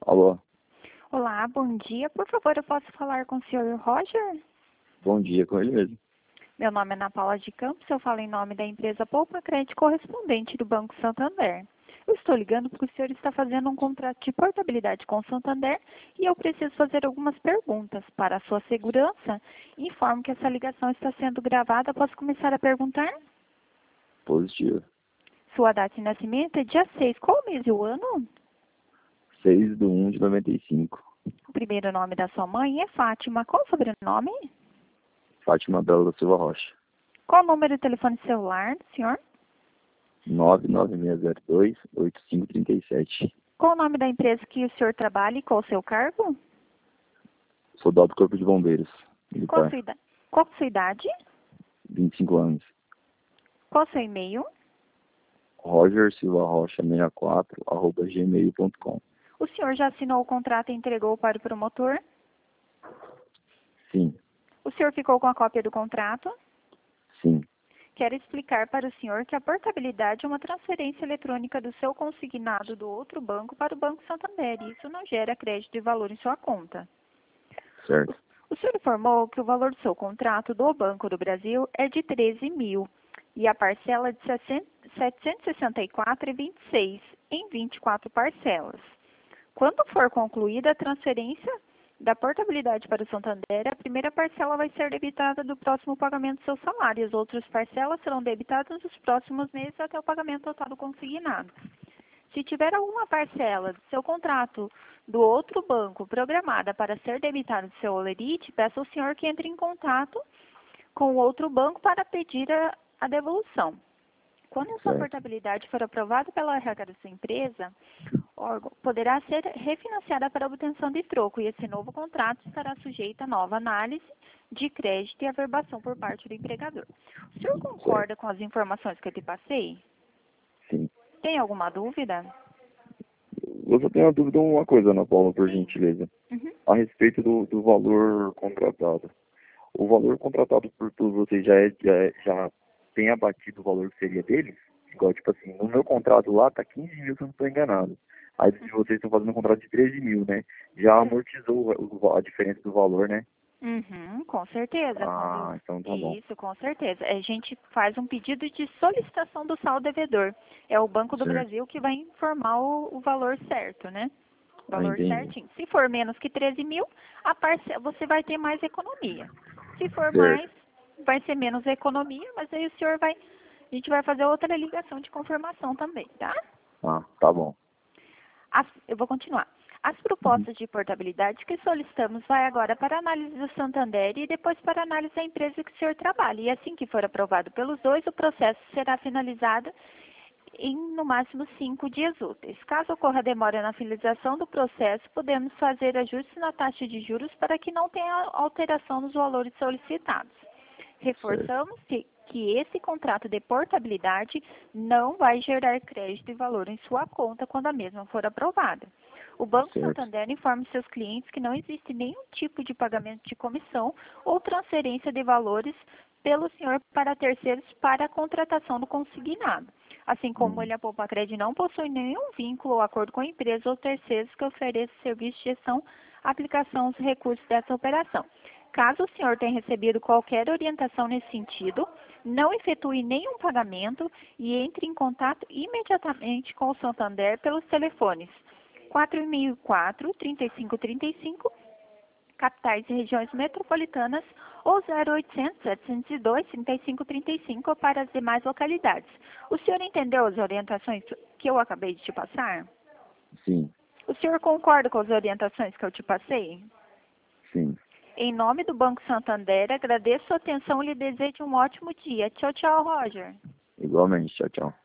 Alô, Olá, bom dia. Por favor, eu posso falar com o senhor Roger? bom dia, com ele mesmo. Meu nome é Ana Paula de Campos, eu falo em nome da empresa Poupa Crédito correspondente do Banco Santander. Eu estou ligando porque o senhor está fazendo um contrato de portabilidade com o Santander e eu preciso fazer algumas perguntas. Para a sua segurança, informo que essa ligação está sendo gravada. Posso começar a perguntar? Positivo. Sua data de nascimento é dia 6. Qual o mês e o ano? 6/1/95. O primeiro nome da sua mãe é Fátima. Qual o sobrenome? Fátima Bela da Silva Rocha. Qual o número de telefone celular do senhor? 99602-8537. Qual o nome da empresa que o senhor trabalha e qual o seu cargo? Soldado do Corpo de Bombeiros. Qual a Militar. sua, qual a sua idade? 25 anos. Qual o seu e-mail? Roger Silva Rocha 64 @gmail.com. O senhor já assinou o contrato e entregou para o promotor? Sim, O senhor ficou com a cópia do contrato? sim, Quero explicar para o senhor que a portabilidade é uma transferência eletrônica do seu consignado do outro banco para o Banco Santander e isso não gera crédito e valor em sua conta. certo. O senhor informou que o valor do seu contrato do Banco do Brasil é de 13 mil e a parcela de 764,26 em 24 parcelas. Quando for concluída a transferência da portabilidade para o Santander, a primeira parcela vai ser debitada do próximo pagamento do seu salário e as outras parcelas serão debitadas nos próximos meses até o pagamento total do consignado. Se tiver alguma parcela do seu contrato do outro banco programada para ser debitada do seu holerite, peço ao senhor que entre em contato com o outro banco para pedir a devolução. Quando a sua Certo. portabilidade for aprovada pela RH da sua empresa, o órgão poderá ser refinanciada para obtenção de troco e esse novo contrato estará sujeito a nova análise de crédito e averbação por parte do empregador. O senhor concorda com as informações que eu te passei? Sim. Tem alguma dúvida? Eu só tenho uma dúvida, uma coisa, Ana Paula, por gentileza. Uhum. A respeito do valor contratado. O valor contratado por todos vocês já tem abatido o valor que seria deles? Igual, tipo assim, no meu contrato lá tá 15 mil, se eu não estou enganado. Aí se vocês estão fazendo um contrato de 13 mil, né? Já amortizou a diferença do valor, né? Uhum, com certeza. Ah, então tá bom. Isso, com certeza. A gente faz um pedido de solicitação do saldo devedor. É o Banco do Certo. Brasil que vai informar o valor certo, né? O Ah, valor entendi. certinho. Se for menos que 13 mil, você vai ter mais economia. Se for Certo. mais, vai ser menos economia, mas aí a gente vai fazer outra ligação de confirmação também, tá? Ah, tá bom. Eu vou continuar. As Uhum. propostas de portabilidade que solicitamos vai agora para a análise do Santander e depois para a análise da empresa que o senhor trabalha. E assim que for aprovado pelos dois, o processo será finalizado em, no máximo, 5 dias úteis. Caso ocorra demora na finalização do processo, podemos fazer ajustes na taxa de juros para que não tenha alteração nos valores solicitados. Certo. Reforçamos que esse contrato de portabilidade não vai gerar crédito e valor em sua conta quando a mesma for aprovada. O Banco Certo. Santander informa seus clientes que não existe nenhum tipo de pagamento de comissão ou transferência de valores pelo senhor para terceiros para a contratação do consignado. Assim como ele, a Poupa Crédito não possui nenhum vínculo ou acordo com a empresa ou terceiros que ofereçam serviço de gestão, aplicação dos recursos dessa operação. Caso o senhor tenha recebido qualquer orientação nesse sentido, não efetue nenhum pagamento e entre em contato imediatamente com o Santander pelos telefones 4004-3535, capitais e regiões metropolitanas, ou 0800-702-3535 para as demais localidades. O senhor entendeu as orientações que eu acabei de te passar? Sim, O senhor concorda com as orientações que eu te passei? sim. Em nome do Banco Santander, agradeço a atenção e lhe desejo um ótimo dia. Tchau, tchau, Roger. Igualmente. Tchau, tchau.